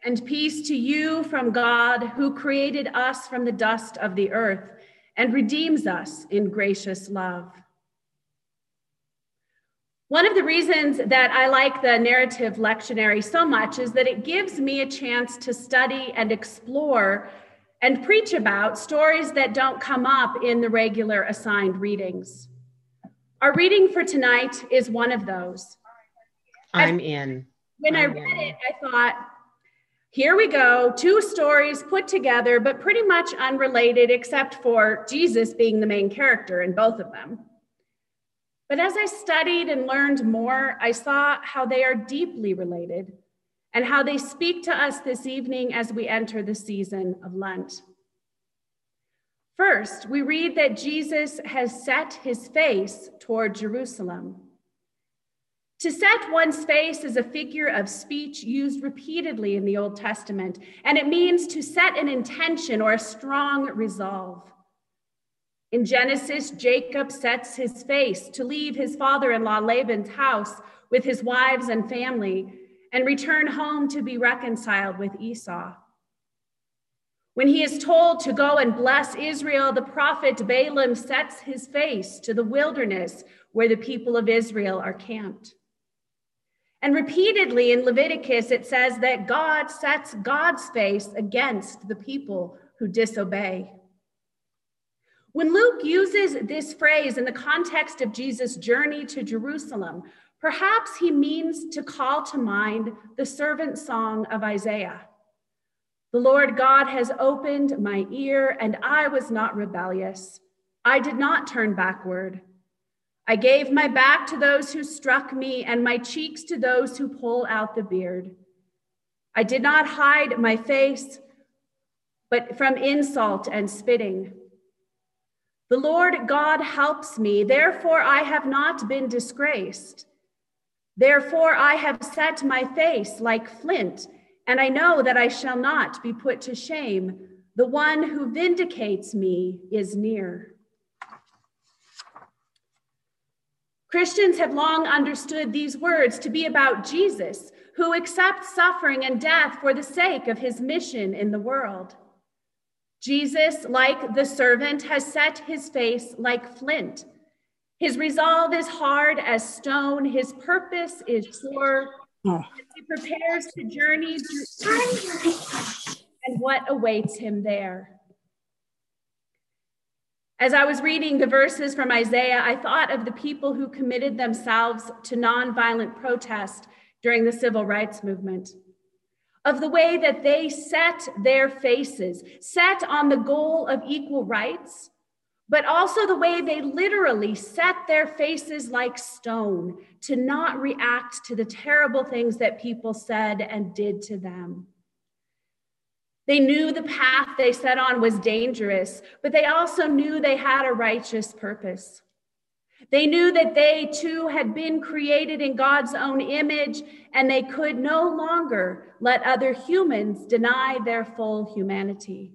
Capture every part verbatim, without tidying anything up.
and peace to you from God, who created us from the dust of the earth and redeems us in gracious love. One of the reasons that I like the narrative lectionary so much is that it gives me a chance to study and explore and preach about stories that don't come up in the regular assigned readings. Our reading for tonight is one of those. I'm in. When I'm I read in. it, I thought, here we go, two stories put together, but pretty much unrelated except for Jesus being the main character in both of them. But as I studied and learned more, I saw how they are deeply related and how they speak to us this evening as we enter the season of Lent. First, we read that Jesus has set his face toward Jerusalem. To set one's face is a figure of speech used repeatedly in the Old Testament, and it means to set an intention or a strong resolve. In Genesis, Jacob sets his face to leave his father-in-law Laban's house with his wives and family and return home to be reconciled with Esau. When he is told to go and bless Israel, the prophet Balaam sets his face to the wilderness where the people of Israel are camped. And repeatedly in Leviticus, it says that God sets God's face against the people who disobey. When Luke uses this phrase in the context of Jesus' journey to Jerusalem, perhaps he means to call to mind the servant song of Isaiah. The Lord God has opened my ear, and I was not rebellious. I did not turn backward. I gave my back to those who struck me and my cheeks to those who pull out the beard. I did not hide my face, but from insult and spitting. The Lord God helps me, therefore I have not been disgraced. Therefore I have set my face like flint, and I know that I shall not be put to shame. The one who vindicates me is near. Christians have long understood these words to be about Jesus, who accepts suffering and death for the sake of his mission in the world. Jesus, like the servant, has set his face like flint. His resolve is hard as stone. His purpose is sure. Oh. He prepares to journey through and what awaits him there. As I was reading the verses from Isaiah, I thought of the people who committed themselves to nonviolent protest during the civil rights movement, of the way that they set their faces, set on the goal of equal rights, but also the way they literally set their faces like stone to not react to the terrible things that people said and did to them. They knew the path they set on was dangerous, but they also knew they had a righteous purpose. They knew that they too had been created in God's own image, and they could no longer let other humans deny their full humanity.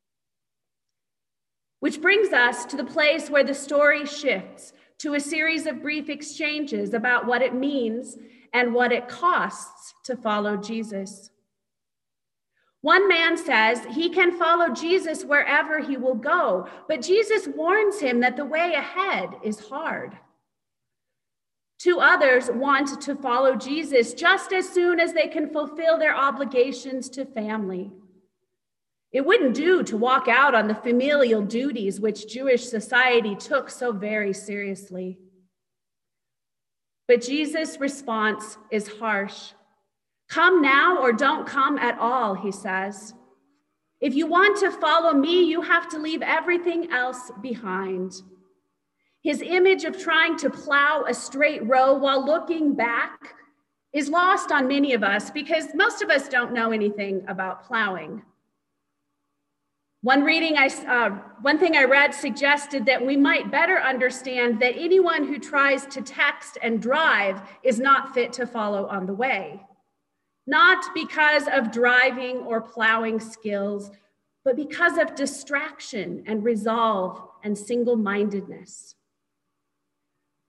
Which brings us to the place where the story shifts to a series of brief exchanges about what it means and what it costs to follow Jesus. One man says he can follow Jesus wherever he will go, but Jesus warns him that the way ahead is hard. Two others want to follow Jesus just as soon as they can fulfill their obligations to family. It wouldn't do to walk out on the familial duties which Jewish society took so very seriously. But Jesus' response is harsh. Come now or don't come at all, he says. If you want to follow me, you have to leave everything else behind. His image of trying to plow a straight row while looking back is lost on many of us because most of us don't know anything about plowing. One reading, I, uh, one thing I read suggested that we might better understand that anyone who tries to text and drive is not fit to follow on the way. Not because of driving or plowing skills, but because of distraction and resolve and single-mindedness.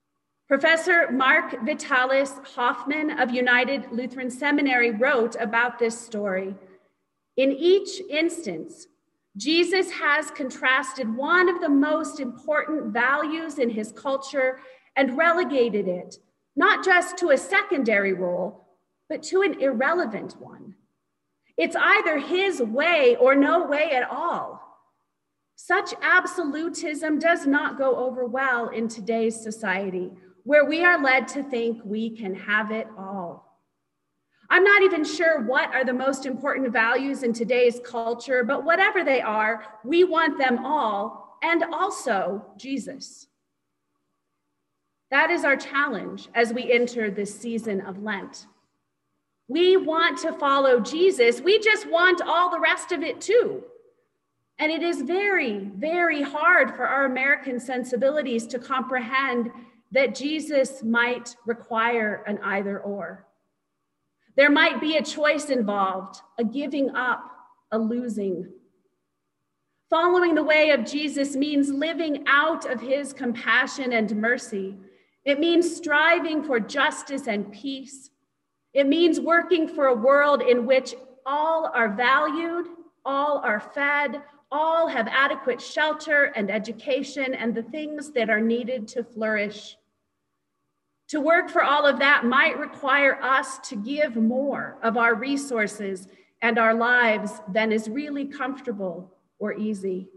Professor Mark Vitalis Hoffman of United Lutheran Seminary wrote about this story. In each instance, Jesus has contrasted one of the most important values in his culture and relegated it, not just to a secondary role, but to an irrelevant one. It's either his way or no way at all. Such absolutism does not go over well in today's society, where we are led to think we can have it all. I'm not even sure what are the most important values in today's culture, but whatever they are, we want them all, and also Jesus. That is our challenge as we enter this season of Lent. We want to follow Jesus. We just want all the rest of it too. And it is very, very hard for our American sensibilities to comprehend that Jesus might require an either or. There might be a choice involved, a giving up, a losing. Following the way of Jesus means living out of his compassion and mercy. It means striving for justice and peace. It means working for a world in which all are valued, all are fed, all have adequate shelter and education and the things that are needed to flourish. To work for all of that might require us to give more of our resources and our lives than is really comfortable or easy.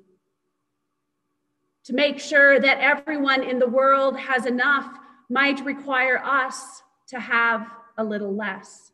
To make sure that everyone in the world has enough might require us to have a little less.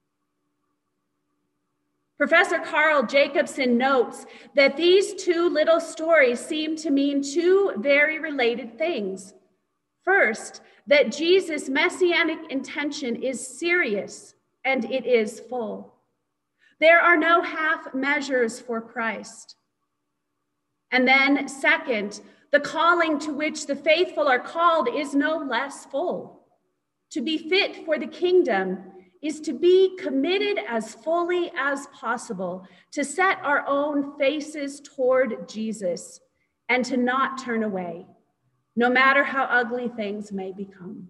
Professor Carl Jacobson notes that these two little stories seem to mean two very related things. First, that Jesus' messianic intention is serious and it is full. There are no half measures for Christ. And then second, the calling to which the faithful are called is no less full. To be fit for the kingdom is to be committed as fully as possible, to set our own faces toward Jesus and to not turn away, no matter how ugly things may become.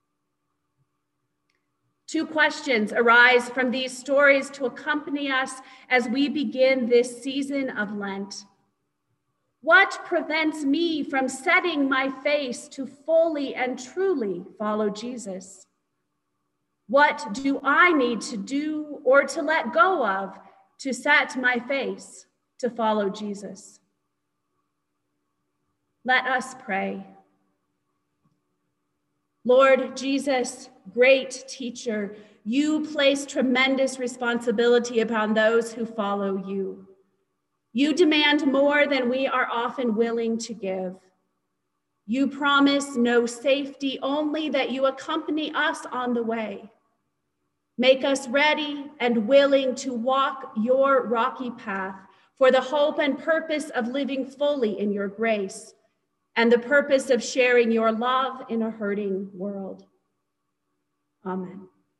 Two questions arise from these stories to accompany us as we begin this season of Lent. What prevents me from setting my face to fully and truly follow Jesus? What do I need to do or to let go of to set my face to follow Jesus? Let us pray. Lord Jesus, great teacher, you place tremendous responsibility upon those who follow you. You demand more than we are often willing to give. You promise no safety, only that you accompany us on the way. Make us ready and willing to walk your rocky path for the hope and purpose of living fully in your grace and the purpose of sharing your love in a hurting world. Amen.